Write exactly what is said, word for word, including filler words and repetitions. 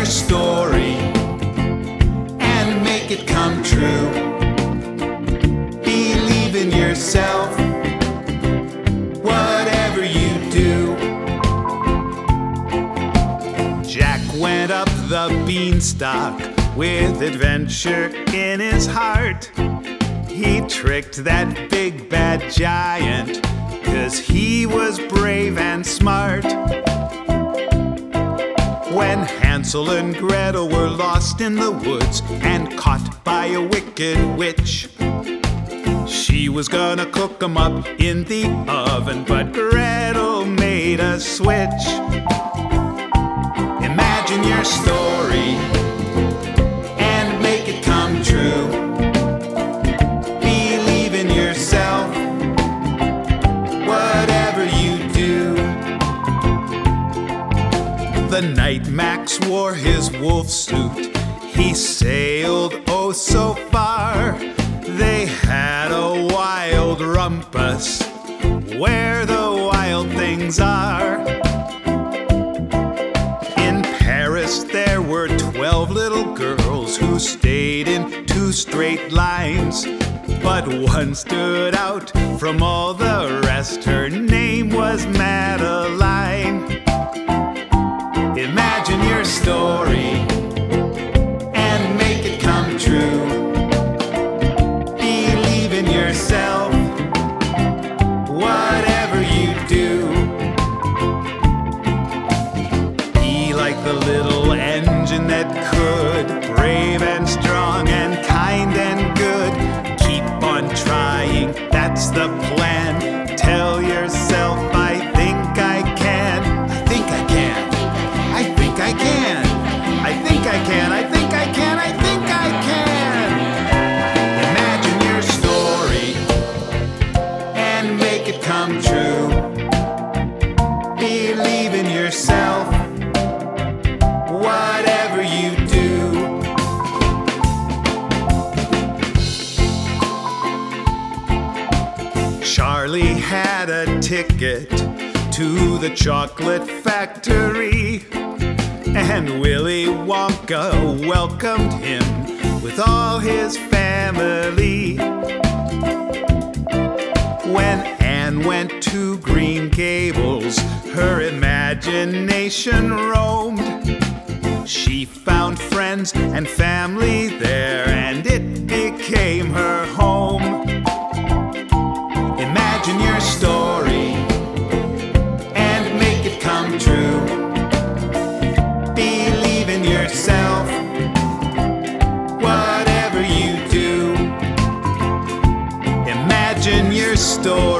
your story and make it come true. Believe in yourself, whatever you do. Jack went up the beanstalk with adventure in his heart. He tricked that big bad giant 'cause he was brave and smart. When Hansel and Gretel were lost in the woods and caught by a wicked witch, she was gonna cook 'em up in the oven, but Gretel made a switch. Imagine your story and make it come true. Believe in yourself, whatever you do. The night Max wore his wolf suit, he sailed oh so far. They had a wild rumpus where the wild things are. In Paris there were twelve little girls who stayed in two straight lines, but one stood out from all the rest. Her name was Madeline. Imagine your story and make it come true. Believe in yourself, whatever you do. Be like the little engine that could, brave and strong and kind and good. Keep on trying, that's the plan. Tell yourself, I think I can. I think I can. I think I can. I think I can. I think I can. I think I can. Imagine your story and make it come true. Believe in yourself, whatever you do. Charlie had a ticket to the chocolate factory, and Willy Wonka welcomed him with all his family. When Anne went to Green Gables, her imagination roamed. She found friends and family there, and it became her home. Imagine your story and make it come true. Believe in yourself, whatever you do. Imagine your story